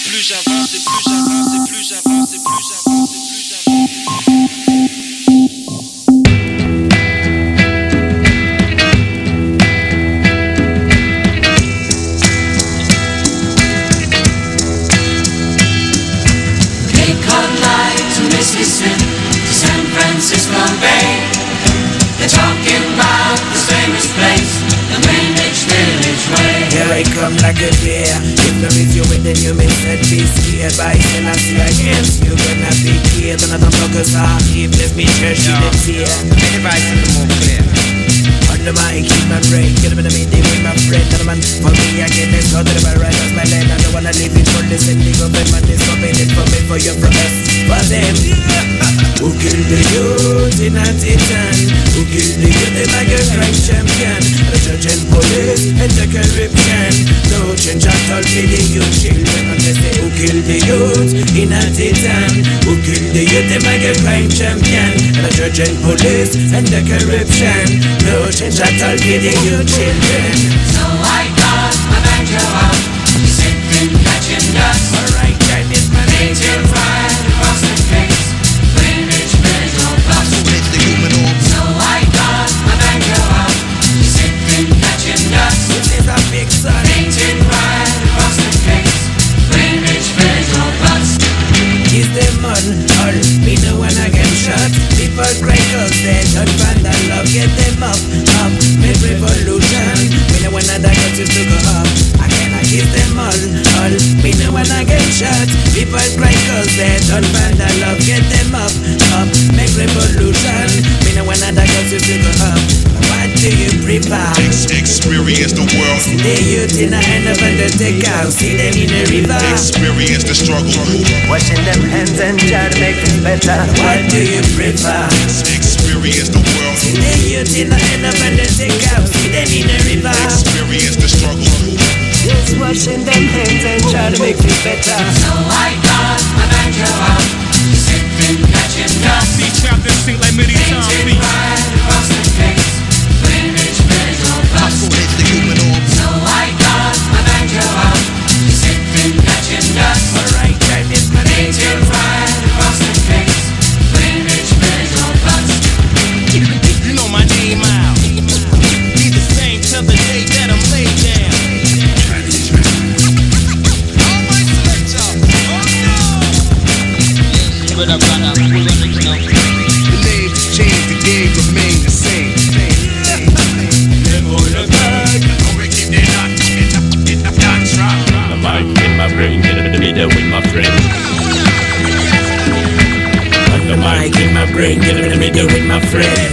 plus j'avance, et plus j'avance, et plus j'avance, et plus j'avance, et plus j'avance. Mississippi to San Francisco Bay. They're talking about the famous place, the Greenwich Village Way. Here I come like a deer. If there is you with then you may not be scared. By Selassie against you gonna be killed. Another focus on if there's me church in the tear. Anybody see the more clear? Under my keep my brain, get up in the meeting with my friend. And man, for me again, let's go to the bar right as my land. I don't wanna live it for this and the government is coming in for me, for you, from us, for them. Who killed the youth in a titan? Who killed the youth in like a crime champion? The judge and police and the corruption. No change at all for the youth children. And they say who killed the youth in a titan? Who killed the youth in like a crime champion? The judge and police and the corruption. No change at all for the youth children. So I got my banjo out, sipping, catching dust. Alright, time is my name. Till right across the face, Greenwich Village Road bus. So I got my banjo out, sipping, catching dust. This is a big son. Painted right across the face, Greenwich Village Road bus. Is them all me know when I get shot. People cry cause they don't find that love. Get them up, make revolution. Me know when other countries to go up. I cannot kiss them all me know when I get shot. People cry cause they don't find that love. Get them up, make revolution. Me know when other countries to go up. What do you prefer? Experience the world. See the youth in the end of undertaker. See them in the river. Experience the struggle. Washing them hands and try to make it better. What do you prefer? Experience the world. See the youth in the end of undertaker. See them in the river. Experience the struggle. Just washing them hands and try to make it better. So I got my banjo out, sipping, catching dust. See trapped and sing like many times. Painted right across the face, Greenwich Village Road bus. So I got my banjo out, sipping, catching dust. Alright, time is my name. Painted right across the face, Greenwich Village Road bus. You know my name out. Be the same till the day that I'm laid down. All my selector, oh no! The name changed, the game remained the same. The mic in my brain, get up in the middle with my friend. On the mic in my brain, get up in the middle with my friend.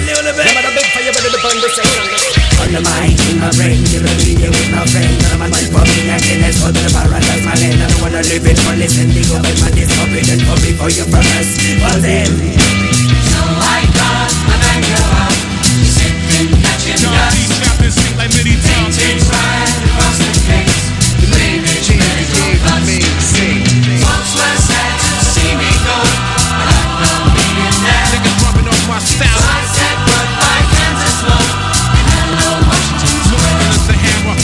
On the mic in my brain, give a video with my friend. And I'm on for me again, let's go to the paradise, my land. I don't wanna live it for listen, the government is forbidden for me, for you, from us, for them. So I got my banjo out, sipping, catching dust. See trapped and sing like many times. Painted right across the face, Greenwich Village Road bus. Folks were sad to see me go, but I don't mean that. Niggas rubbing off my So style. I said goodbye, Kansas love, and hello, Washington Square. It's the hammer.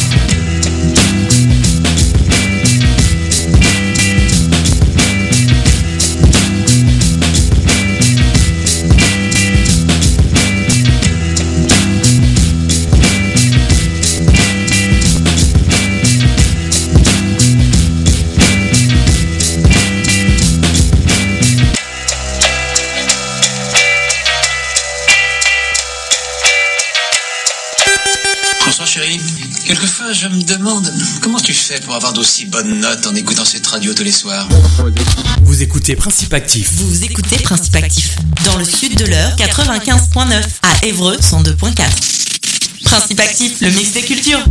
Bonsoir chérie. Quelquefois je me demande comment tu fais pour avoir d'aussi bonnes notes en écoutant cette radio tous les soirs. Vous écoutez Principe Actif. Vous écoutez Principe Actif. Dans le sud de l'heure, 95.9. À Évreux, 102.4. Principe Actif, le mix des cultures.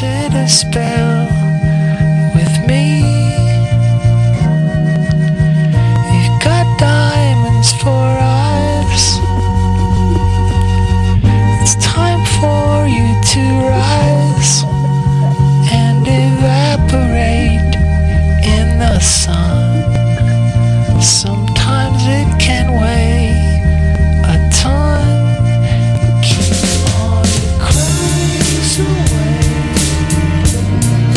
casted a spell with me. You've got diamonds for eyes. It's time for you to rise and evaporate in the sun. Sometimes it can weigh a ton. Keep all your clothes away.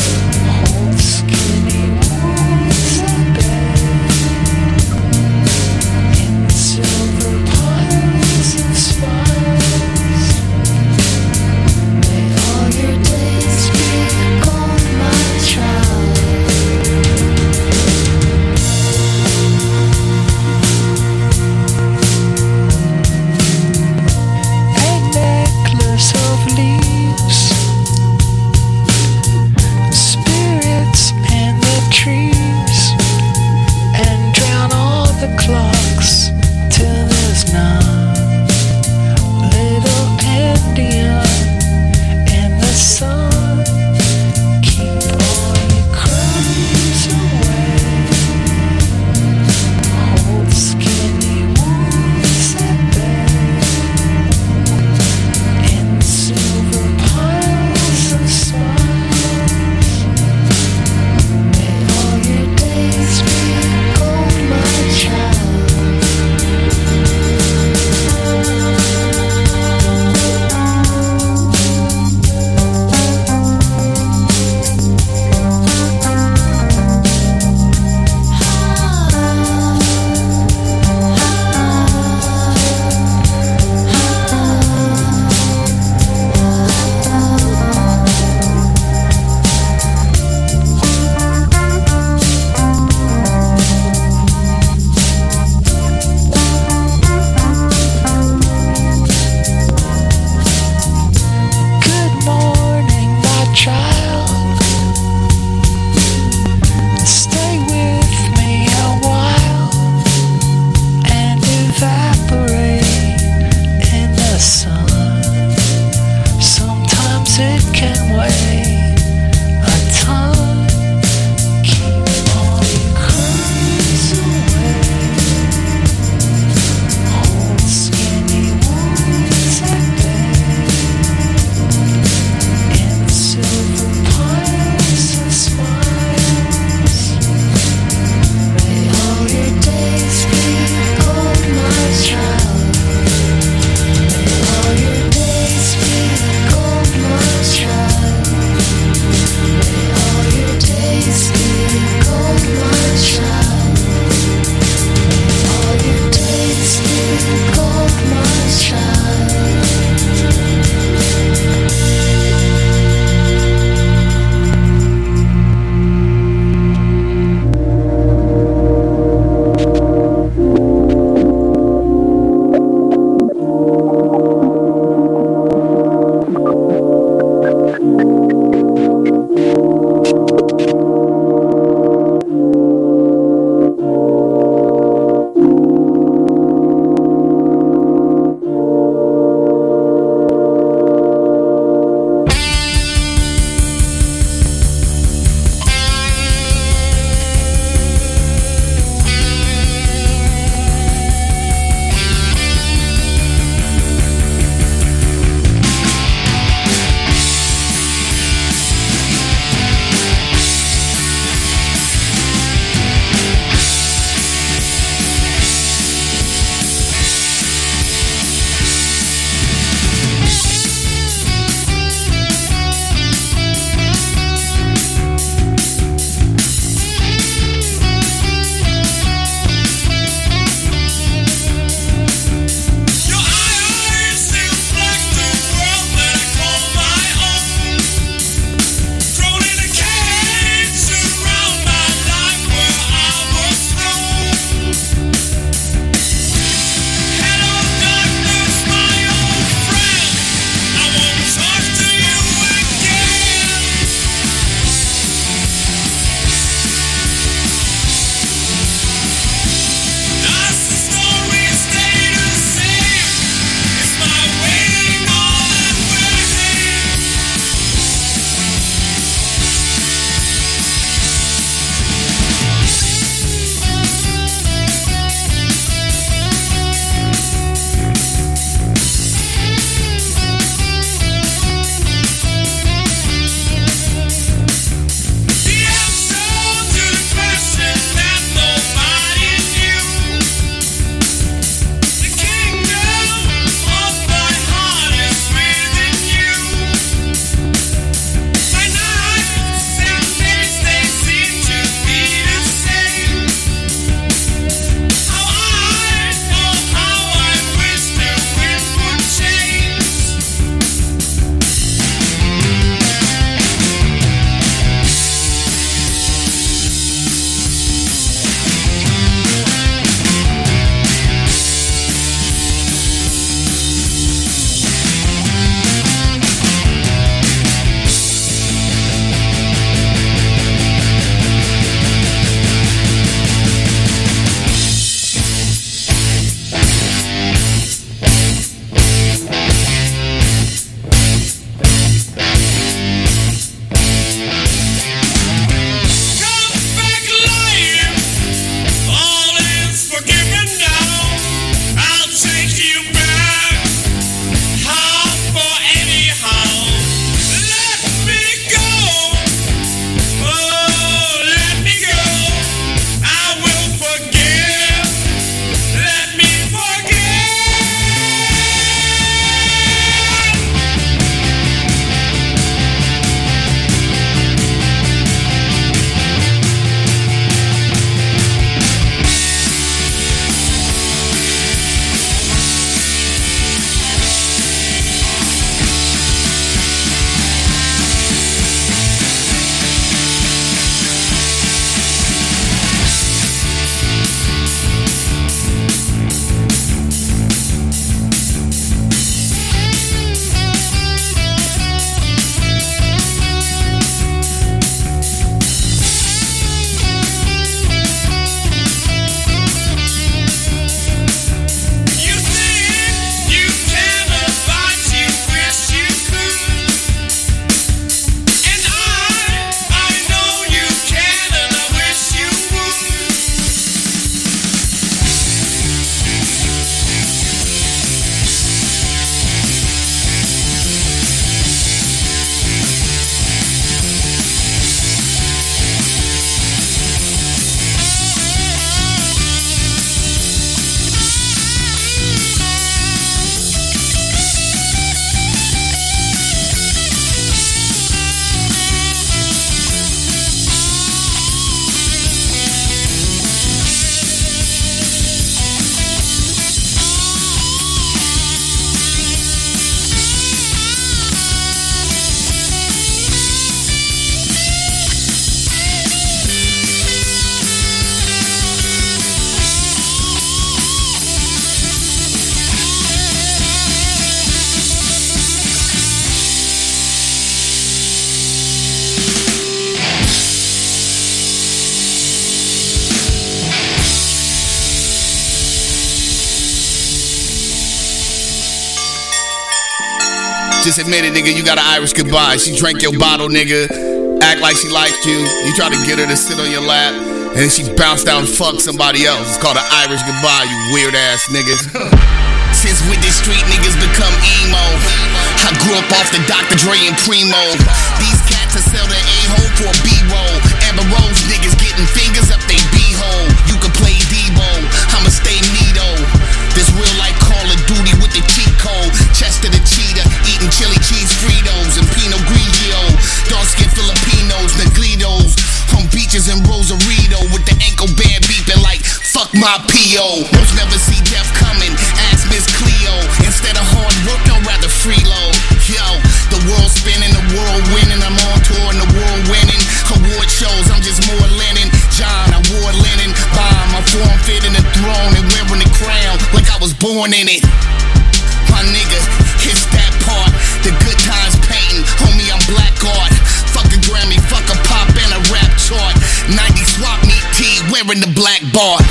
Just admit it, nigga, you got an Irish goodbye. She drank your bottle, nigga. Act like she liked you. You try to get her to sit on your lap, and then she bounced out and fucked somebody else. It's called an Irish goodbye, you weird ass niggas. Since with these street niggas become emo, I grew up off the Dr. Dre and Primo. These cats will sell their A-hole for a B-roll. Amber Rose niggas getting fingers up they B-hole. You can play Debo, I'ma stay neato. This real like Call of Duty with the cheat code. Chest of the cheetah, eating chili cheese Fritos and Pinot Grigio. Dark skin Filipinos, Neglitos, on beaches in Rosarito with the ankle band beeping like fuck my P.O. Most never see death coming, ask Miss Cleo. Instead of hard work, I'd rather freeload. Yo, the world spinning, the world winning. I'm on tour and the world winning. Award shows, I'm just more linen. John, I wore linen. Bomb, my form fit in the throne and wearing the crown like I was born in it. My nigga, it's that part. The good times painting, homie, I'm black art. Fuck a Grammy, fuck a pop and a rap chart. 90 swap meet tee, wearing the black bar.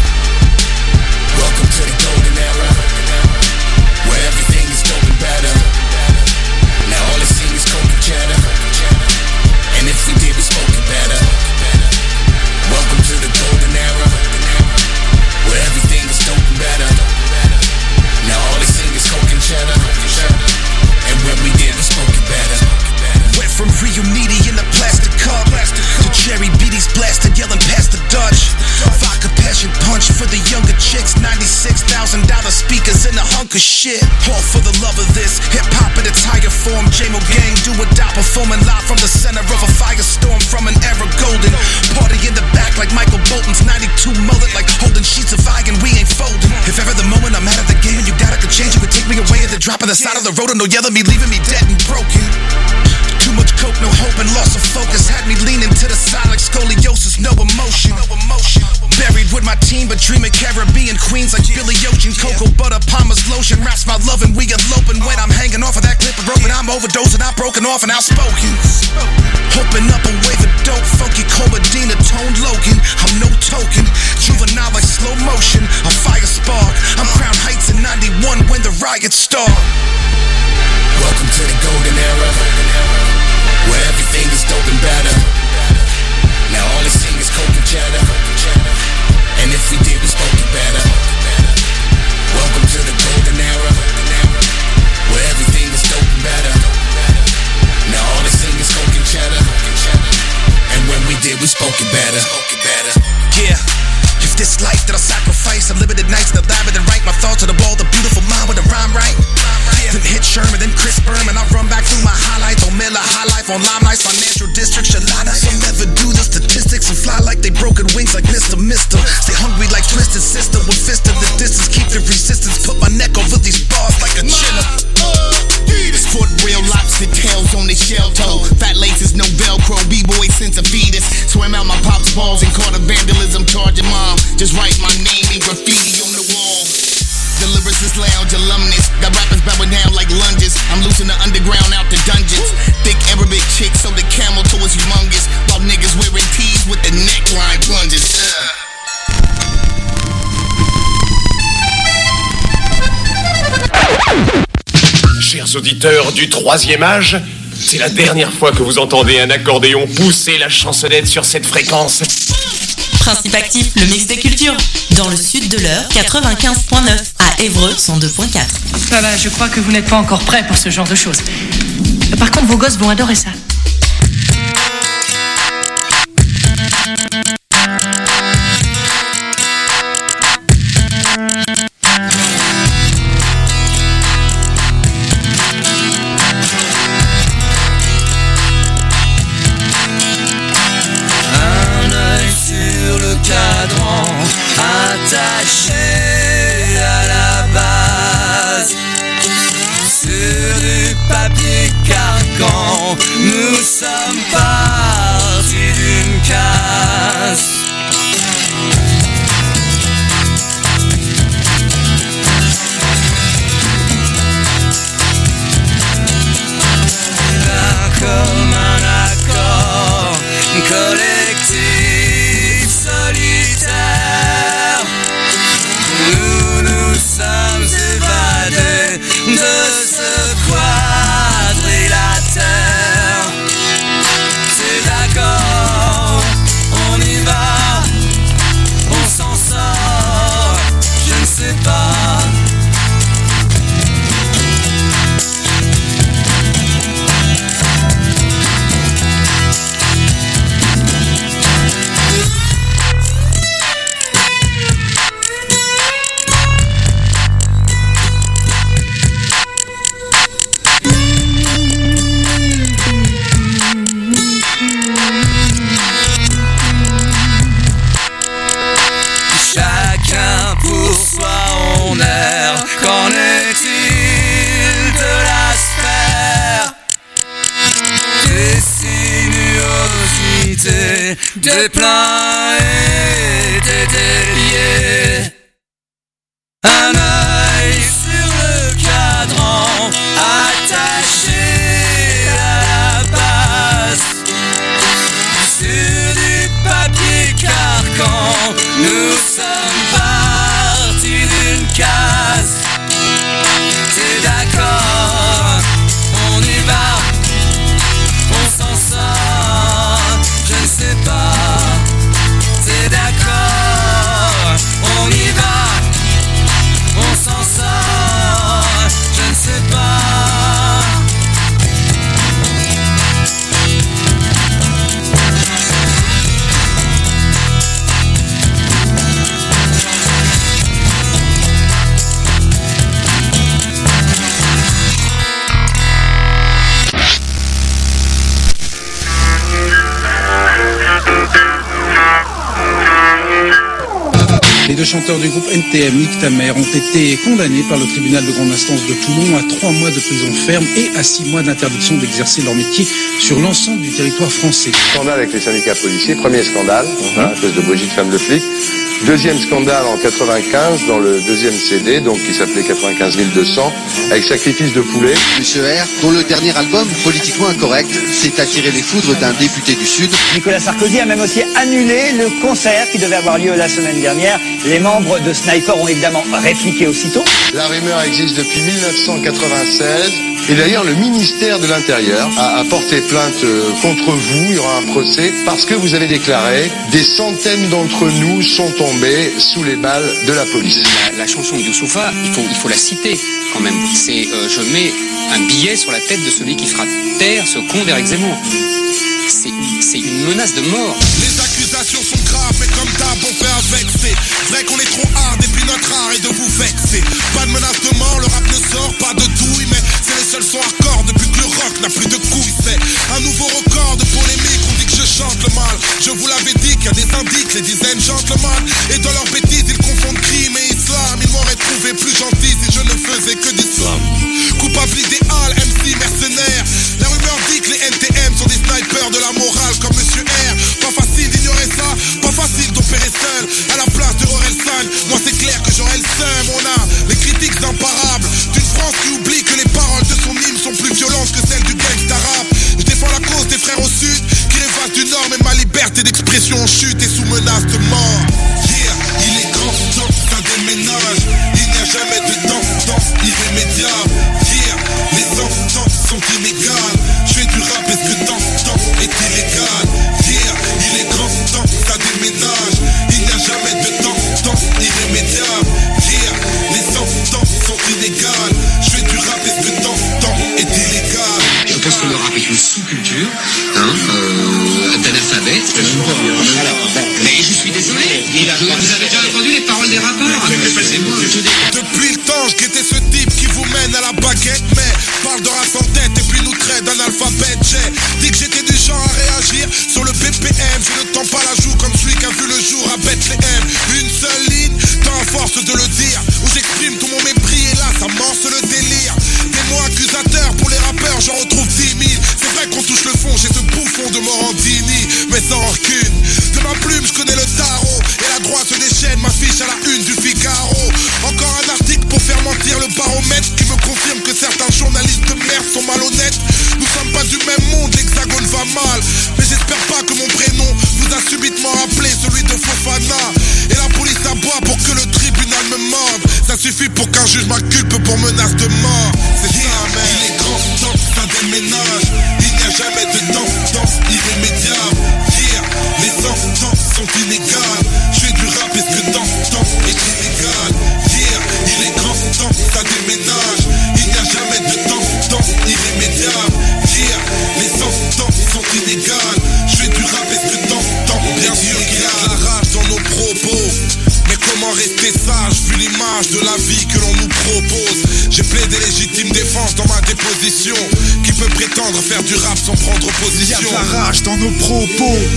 Welcome to the golden era, where everything is dope and better. Now all they sing is coke and cheddar, and if we did, we spoke it better. Welcome to the golden era, where everything is dope and better. Now all they sing is coke and cheddar, and when we did, we spoke it better. Went from Rio Needy in a plastic cup to cherry beaties blasted, yelling past the Dutch. Vodka passion punch for the younger chicks. $96,000 speakers in a hunk of shit. All for the love of this hip-hop in its higher form. J-Mo gang, do or die, performing live from the center of a firestorm from an era golden. Party in the back like Michael Bolton's 92 mullet, like holding sheets of iron, we ain't folding. If ever the moment I'm out of the game and you doubt I could change, you would take me away at the drop of the side of the road, or no yelling me, leaving me dead and broken. Too much coke, no hope, and loss of focus had me leaning to the side like scoliosis, no emotion. Buried with my team, but dreaming Caribbean queens like Billy Ocean. Cocoa butter, Palmer's lotion, wraps my love and we eloping. When I'm hanging off of that clip of rope and I'm overdosing, I'm broken off and outspoken. Hoping up a wave of dope, funky Comadina, Tone Logan. I'm no token, juvenile like slow motion, a fire spark. I'm Crown Heights in 91 when the riots start. Welcome to the golden era, where everything is dope and better. Now all they sing is coke and cheddar, and if we did, we spoke it better. Welcome to the golden era, where everything is dope and better. Now all they sing is coke and cheddar, and when we did, we spoke it better. Yeah. If this life that I sacrifice, unlimited nights in the lab and then write my thoughts on the ball, the beautiful mind with a rhyme right. Then hit Sherman, then Chris Berman, I run back through my highlights on Miller High Life, on Lime Lights, Financial District, Shalana. Some never do the statistics and fly like they broken wings like Mr. Stay hungry like Twisted Sister with fist of the distance, keep the resistance, put my neck over these bars like a chinner. Sport real lobster tails on the shell toe. Fat laces, no Velcro, B-boy sense of fetus. Swam out my pop's balls and caught a vandalism charge your mom. Just write my name in graffiti on the wall. The lyricist lounge alumnus, got rappers bowing down like lunges. I'm loosing the underground out the dungeons. Thick Arabic chicks, so the camel toe is humongous. While niggas wearing tees with the neckline plunges. Chers auditeurs du troisième âge, c'est la dernière fois que vous entendez un accordéon pousser la chansonnette sur cette fréquence. Principe actif, le mix des cultures. Dans le sud de l'heure, 95.9. À Évreux, 102.4. Ah bah, je crois que vous n'êtes pas encore prêts pour ce genre de choses. Par contre, vos gosses vont adorer ça. Attaché à la base sur du papier carcan, nous sommes partis d'une case. Là comme un accord collectif solitaire, nous nous sommes évadés de ce quadrillage. j'ai des plans et des déliés. Un œil sur le cadran, attaché à la base. Sur du papier carcan, nous sommes partis d'une case. T'es d'accord, on y va, on s'en sort, je ne sais pas. T'es d'accord, on y va, on s'en sort, je ne sais pas. Les deux chanteurs du groupe NTM, Nick Tamer, ont été condamnés par le tribunal de grande instance de Toulon à 3 mois de prison ferme et à 6 mois d'interdiction d'exercer leur métier sur l'ensemble du territoire français. Scandale avec les syndicats policiers, premier scandale, à cause de Brigitte Femme de flic. Deuxième scandale en 95 dans le deuxième CD, donc qui s'appelait 95 200, avec Sacrifice de poulet. Monsieur R, dont le dernier album, politiquement incorrect, s'est attiré les foudres d'un député du Sud. Nicolas Sarkozy a même aussi annulé le concert qui devait avoir lieu la semaine dernière. Les membres de Sniper ont évidemment répliqué aussitôt. La rumeur existe depuis 1996. Et d'ailleurs, le ministère de l'Intérieur a porté plainte contre vous. Il y aura un procès parce que vous avez déclaré « Des centaines d'entre nous sont tombés sous les balles de la police ». La chanson de Youssoupha, il faut la citer quand même. C'est je mets un billet sur la tête de celui qui fera taire ce con d'Éric Zemmour. C'est une menace de mort. Les accusations sont graves, mais comme d'hab, on fait avec. C'est vrai qu'on est trop hard, et puis notre art est de vous vexer. Pas de menace de mort, le rap ne sort pas de douille, mais c'est les seuls sons hardcore depuis que le rock n'a plus de couilles. C'est un nouveau record de polémique, on dit que je chante le mal. Je vous l'avais dit qu'il y a des indices, les dizaines chantent le mal. Et dans leurs bêtises, ils confondent crime et islam. Ils m'auraient trouvé plus gentil si je ne faisais que du slam. Coupable idéal, MC mercenaire. La rumeur dit que les NTM sont des snipers de la morale comme Monsieur R. Pas facile d'ignorer ça, pas facile d'opérer seul à la place de Orelsan. Moi c'est clair que j'aurai le seum. On a les critiques imparables d'une France qui oublie que les paroles de son hymne sont plus violentes que celles du gangsta rap. Je défends la cause des frères au sud qui rêvent du nord, mais ma liberté d'expression en chute et sous menace de mort. Yeah, il est grand temps, ça déménage. Il n'y a jamais de temps irrémédiable. Yeah, les sentences sont inégales. Je fais du rap, est-ce que temps est illégal? Yeah, il est grand temps, ça déménage. Il n'y a jamais de temps irrémédiable. Yeah, les sentences sont inégales. Je fais du rap, est-ce que temps est illégal? Je pense que le rap est une sous-culture, d'analphabète. Mais je suis désolé. Vous avez déjà entendu les paroles des rappeurs? Depuis le temps, je guettais ce type qui vous mène à la baguette, mais parle de race en tête et puis nous traite d'analphabète. J'ai dit que j'étais du genre à réagir sur le BPM. Je ne tends pas la joue comme celui qui a vu le jour à Bethléem. Une seule ligne, tant à force de le dire, où j'exprime tout mon mépris et là ça morce le délire. Des mots accusateurs pour les rappeurs, j'en retrouve 10 000. C'est vrai qu'on touche le fond, j'ai ce bouffon de Morandini, mais sans rancune. De ma plume, je connais le tarot, et la droite se déchaîne, m'affiche à la une du Figaro. Encore un article pour faire mentir le baromètre, qui me confirme que certains journalistes de merde sont malhonnêtes. Nous sommes pas du même monde, l'hexagone va mal, mais j'espère pas que mon prénom vous a subitement rappelé celui de Fofana. Et la police aboie pour que le tribunal me morde. Ça suffit pour qu'un juge m'inculpe pour menace de mort. C'est ça, mais il est grand temps, ça déménage. Il n'y a jamais de temps irrémédiable. Yeah, les sentences sont inégales. Je fais du rap, est-ce que temps est illégal? Yeah, il est grand temps, ça déménage. Il n'y a jamais de temps irrémédiable. Yeah, les sentences sont inégales. Je fais du rap, est-ce que temps bien sûr qu'il y a de la rage dans nos propos. Mais comment rester sage vu l'image de la vie que l'on nous propose? J'ai plaidé légitime défense dans ma déposition. Qui peut prétendre faire du rap sans prendre position? Il y a de la rage dans nos propos.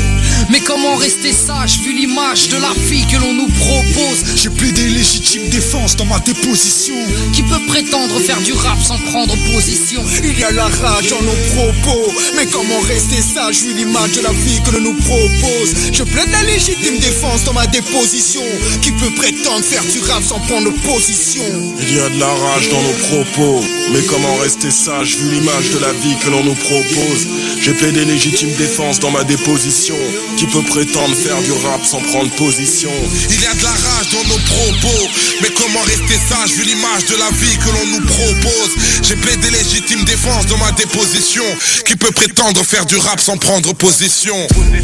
Mais comment rester sage vu l'image de la fille que l'on nous propose? J'ai plaidé légitime défense dans ma déposition. Qui peut prétendre faire du rap sans prendre position? Il y a la rage dans nos propos. Mais comment rester sage vu l'image de la fille que l'on nous propose? Je plaide la légitime défense dans ma déposition. Qui peut prétendre faire du rap sans prendre position? Il y a de la rage dans nos propos. Mais comment rester sage vu l'image de la vie que l'on nous propose? J'ai plaidé légitime défense dans ma déposition. Qui peut prétendre faire du rap sans prendre position? Il y a de la rage dans nos propos. Mais comment rester sage vu l'image de la vie que l'on nous propose? J'ai plaidé légitime défense dans ma déposition. Qui peut prétendre faire du rap sans prendre position?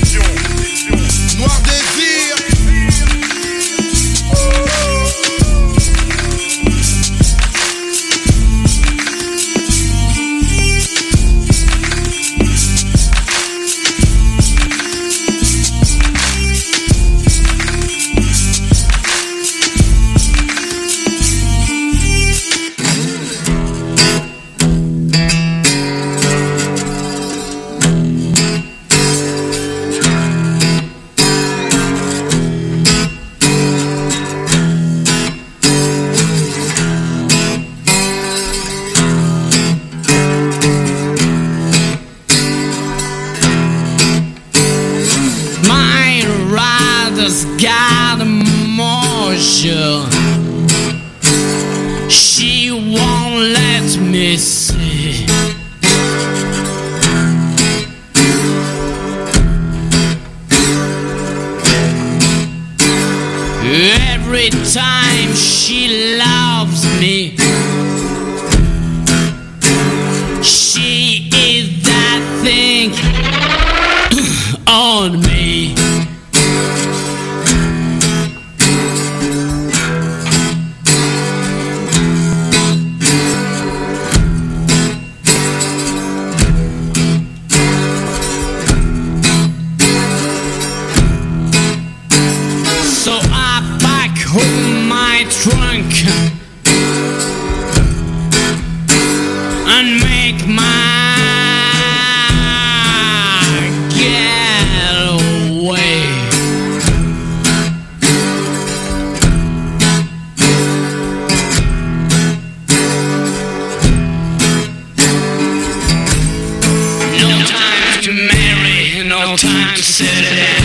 Noir désir. She won't let me see. Every time she loves me, she is that thing on me. Trunk and make my getaway. No time to marry, no time to settle down.